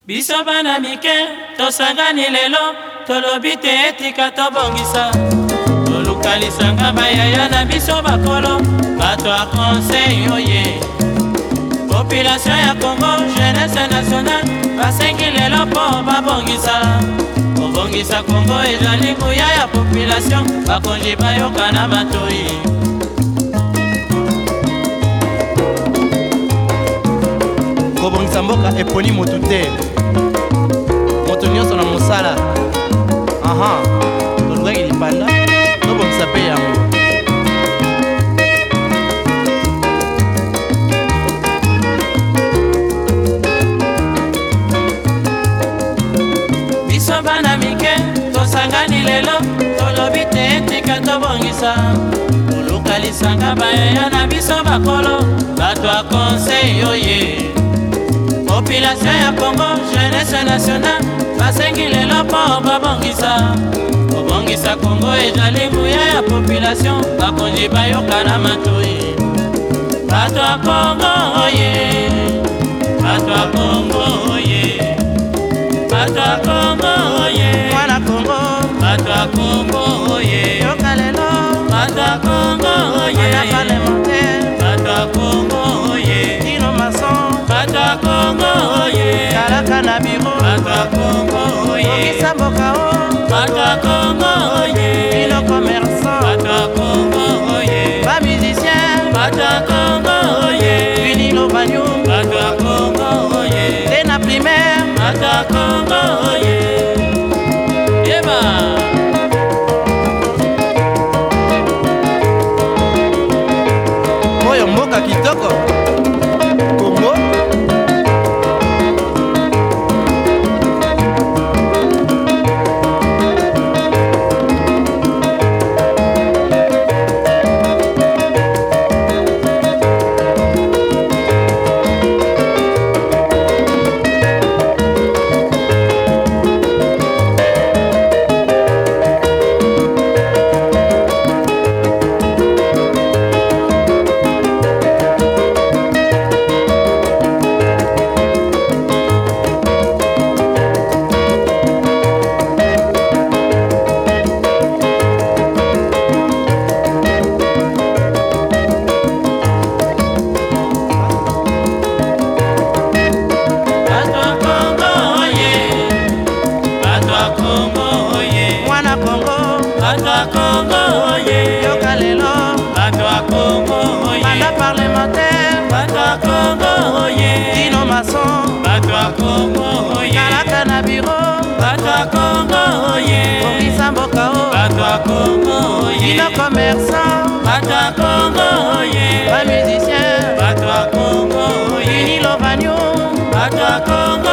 Biso bana mike tosangani lelo tolobi te etika tobongisa tolukalisanga bayaya na biso bakolo bato a conseil oye population ya Congo jeunesse nationale basengi lelo mpo babongisa kobongisa Congo ezali nguya ya population bakonzi bayoka na matoi kobongisa mboka eponi motu te moto nyonso na mosala tolukaki lipanda tobongisa mpe yango biso bana mike tosangani lelo tolobi te etika tobongisa tolukalisanga bayaya na biso bakolo bato a conseil oye population ya Congo jeunesse nationale basengi lelo mpo babongisa kobongisa Congo ezali nguya ya population bakonzi bayoka na matoi bato ya Congo oye bato ya Congo oye bato ya Congo oye mwana Congo bato ya Congo oye yoka lelo bato ya Congo oye parlementaire bato ya Congo oye Dino Mason bato ya Congo oye kalaka na biro bato ya Congo oye bongisa mboka o bato ya Congo oye bino commerçant bato ya Congo oye ba musicien bato ya Congo oye vinilo banyo bato ya Congo oye te na primaire bato ya Congo oye yeba oyo mboka kitoko Congo mwana Congo bato ya Congo oye yoka lelo bato ya Congo oye manda parlementaire bato ya Congo oye Dino Mason bato ya Congo oye kalaka na biro bato ya Congo oye bongisa mboka o bato ya Congo oye bino commerçant bato ya Congo oye ba musicien bato ya Congo oye vinilo banyo bato ya Congo